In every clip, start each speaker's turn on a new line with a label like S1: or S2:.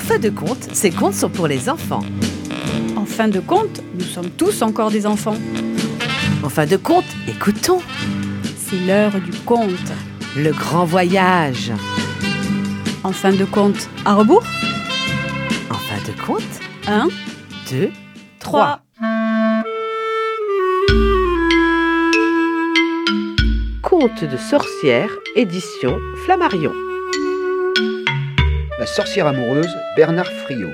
S1: fin de compte, ces contes sont pour les enfants.
S2: En fin de compte, nous sommes tous encore des enfants.
S1: En fin de compte, écoutons.
S2: C'est l'heure du conte.
S1: Le grand voyage.
S2: En fin de compte, à rebours.
S1: En fin de compte,
S2: 1,
S1: 2,
S2: 3.
S1: Conte de sorcière, édition Flammarion.
S3: La sorcière amoureuse, Bernard Friot.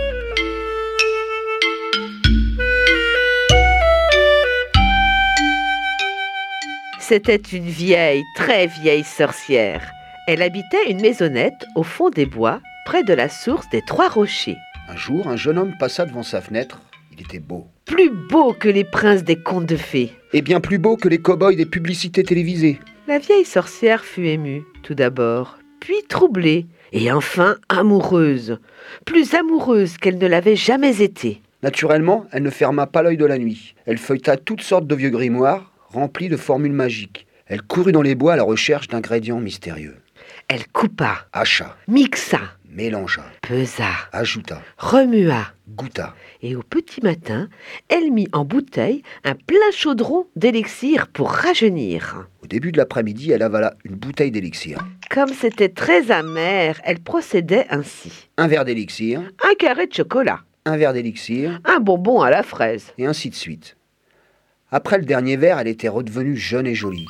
S1: C'était une vieille, très vieille sorcière. Elle habitait une maisonnette au fond des bois, près de la source des Trois Rochers.
S3: Un jour, un jeune homme passa devant sa fenêtre. Il était beau.
S1: Plus beau que les princes des contes de fées.
S3: Et bien plus beau que les cow-boys des publicités télévisées.
S1: La vieille sorcière fut émue, tout d'abord, puis troublée, et enfin amoureuse. Plus amoureuse qu'elle ne l'avait jamais été.
S3: Naturellement, elle ne ferma pas l'œil de la nuit. Elle feuilleta toutes sortes de vieux grimoires, remplis de formules magiques. Elle courut dans les bois à la recherche d'ingrédients mystérieux.
S1: Elle coupa,
S3: Hacha,
S1: mixa,
S3: mélangea,
S1: pesa,
S3: ajouta,
S1: remua.
S3: goûta.
S1: Et au petit matin, elle mit en bouteille un plein chaudron d'élixir pour rajeunir.
S3: Au début de l'après-midi, elle avala une bouteille d'élixir.
S1: Comme c'était très amer, elle procédait ainsi.
S3: Un verre d'élixir,
S1: Un carré de chocolat,
S3: un verre d'élixir,
S1: un bonbon à la fraise.
S3: et ainsi de suite. Après le dernier verre, elle était redevenue jeune et jolie.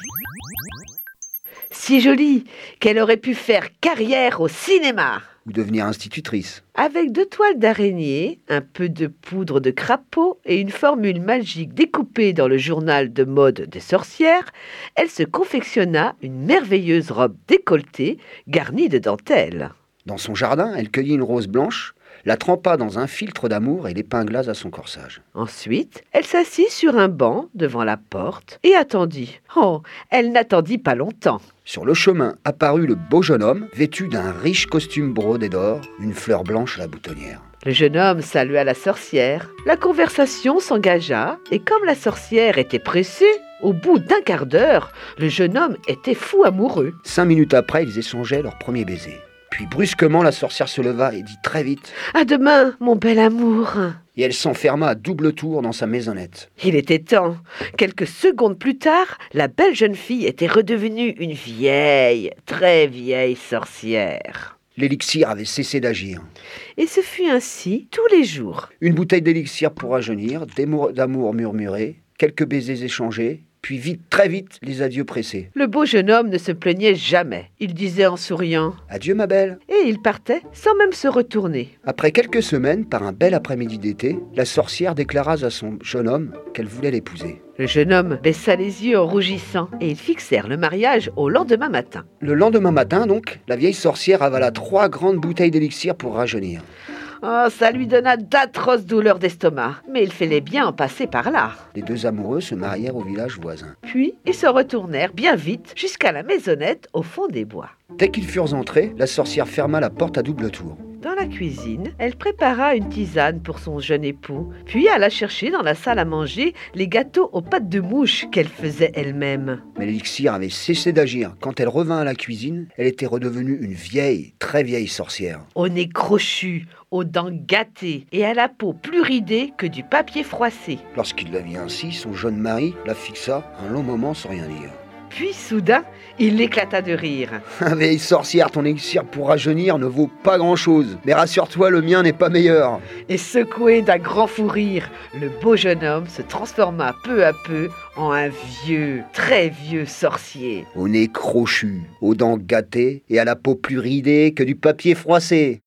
S1: Si jolie qu'elle aurait pu faire carrière au cinéma.
S3: Ou devenir institutrice.
S1: Avec 2 toiles d'araignée, un peu de poudre de crapaud et une formule magique découpée dans le journal de mode des sorcières, elle se confectionna une merveilleuse robe décolletée garnie de dentelles.
S3: Dans son jardin, elle cueillit une rose blanche, la trempa dans un filtre d'amour et l'épingla à son corsage.
S1: Ensuite, elle s'assit sur un banc devant la porte et attendit. Oh, elle n'attendit pas longtemps.
S3: Sur le chemin apparut le beau jeune homme, vêtu d'un riche costume brodé d'or, une fleur blanche à la boutonnière.
S1: Le jeune homme salua la sorcière. La conversation s'engagea et comme la sorcière était pressée, au bout d'1 quart d'heure, le jeune homme était fou amoureux.
S3: 5 minutes après, ils échangeaient leur premier baiser. Puis brusquement, la sorcière se leva et dit très vite
S1: « À demain, mon bel amour !»
S3: et elle s'enferma à double tour dans sa maisonnette.
S1: Il était temps. Quelques secondes plus tard, la belle jeune fille était redevenue une vieille, très vieille sorcière.
S3: L'élixir avait cessé d'agir.
S1: Et ce fut ainsi tous les jours.
S3: Une bouteille d'élixir pour rajeunir, des mots d'amour murmurés, quelques baisers échangés, puis vite, très vite, les adieux pressés.
S1: Le beau jeune homme ne se plaignait jamais. Il disait en souriant
S3: « Adieu ma belle !»
S1: et il partait sans même se retourner.
S3: Après quelques semaines, par un bel après-midi d'été, la sorcière déclara à son jeune homme qu'elle voulait l'épouser.
S1: Le jeune homme baissa les yeux en rougissant et ils fixèrent le mariage au lendemain matin.
S3: Le lendemain matin, donc, la vieille sorcière avala 3 grandes bouteilles d'élixir pour rajeunir.
S1: Oh, ça lui donna d'atroces douleurs d'estomac, mais il fallait bien en passer par là.
S3: Les 2 amoureux se marièrent au village voisin.
S1: Puis, ils se retournèrent bien vite jusqu'à la maisonnette au fond des bois.
S3: Dès qu'ils furent entrés, la sorcière ferma la porte à double tour.
S1: Dans la cuisine, elle prépara une tisane pour son jeune époux, puis alla chercher dans la salle à manger les gâteaux aux pâtes de mouche qu'elle faisait elle-même.
S3: Mais l'élixir avait cessé d'agir. Quand elle revint à la cuisine, elle était redevenue une vieille, très vieille sorcière.
S1: Au nez crochu, aux dents gâtées et à la peau plus ridée que du papier froissé.
S3: Lorsqu'il la vit ainsi, son jeune mari la fixa un long moment sans rien dire.
S1: Puis soudain, il éclata de rire.
S3: « Vieille sorcière, ton élixir pour rajeunir ne vaut pas grand-chose. Mais rassure-toi, le mien n'est pas meilleur. »
S1: Et secoué d'un grand fou rire, le beau jeune homme se transforma peu à peu en un vieux, très vieux sorcier.
S3: Au nez crochu, aux dents gâtées et à la peau plus ridée que du papier froissé.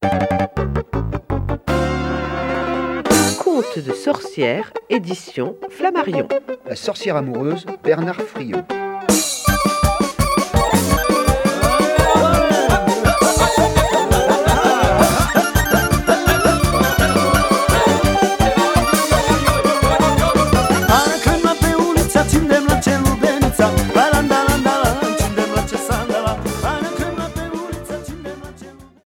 S1: Conte de sorcière, édition Flammarion.
S3: La sorcière amoureuse, Bernard Friot.